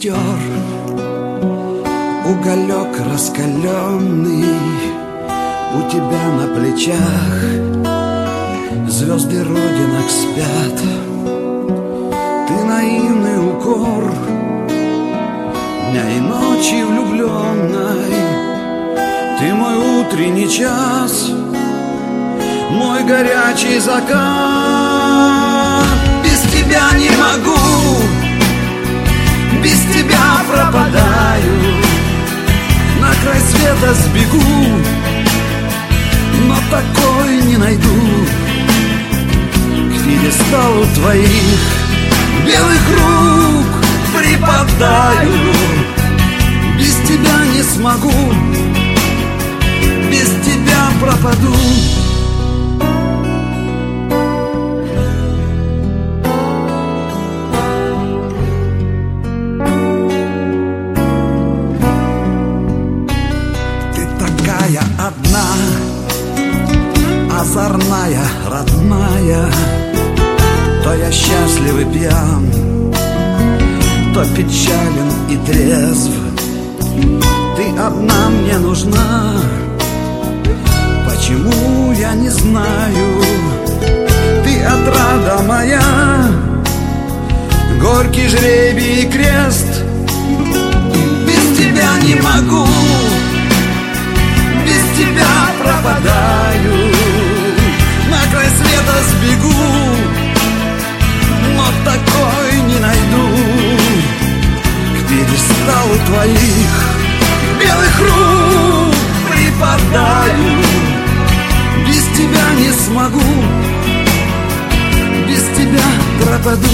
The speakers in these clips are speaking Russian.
костер, уголек раскаленный у тебя на плечах. Звезды родинок спят, ты наивный укор дня и ночи влюбленной. Ты мой утренний час, мой горячий закат. Без тебя не могу, без тебя пропадаю, на край света сбегу, но такой не найду. К пьедесталу твоих белых рук припадаю. Без тебя не смогу, без тебя пропаду. Ты такая одна, озорная, родная. То я счастлив и пьян, то печален и трезв. Ты одна мне нужна, почему я не знаю. Ты отрада моя, горький жребий и крест. Без тебя не могу, без тебя пропадаю, на край света сбегу, но такой не найду. К пьедесталу твоих белых рук припадаю. Без тебя не смогу, без тебя пропаду.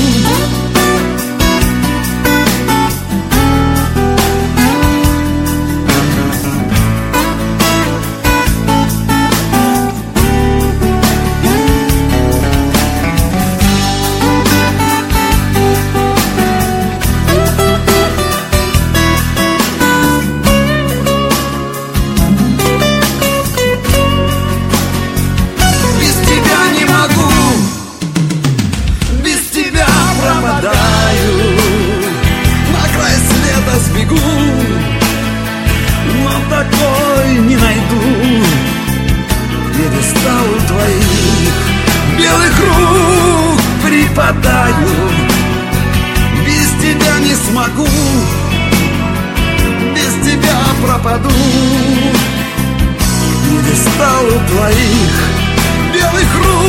Сбегу, но такой не найду. К пьедесталу твоих белых рук припадаю. Без тебя не смогу, без тебя пропаду. К пьедесталу твоих белых рук